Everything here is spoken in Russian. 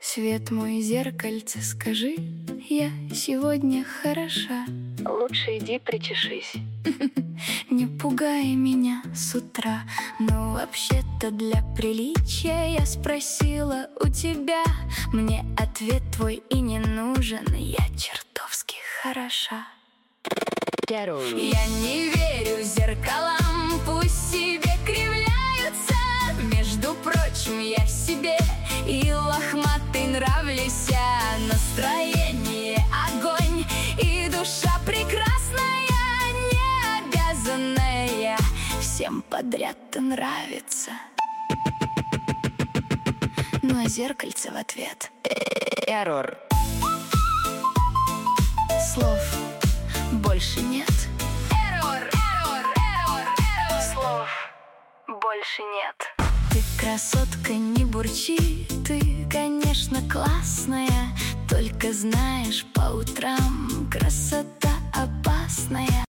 Свет мой, зеркальце, скажи, я сегодня хороша? Лучше иди причешись. Не пугай меня с утра. Ну, вообще-то для приличия я спросила у тебя. Мне ответ твой и не нужен, я чертовски хороша. Я не верю зеркалам, пусть себе кривляются. Между прочим, я себе и лохматый нравлюсь. Настроение огонь и душа прекрасная, не обязанная всем подряд-то нравится. Ну а зеркальце в ответ: Эррор. слов больше нет. Эррор. Слов больше нет. Ты красотка, не бурчи, ты, конечно, классная. Только знаешь, по утрам красота опасная.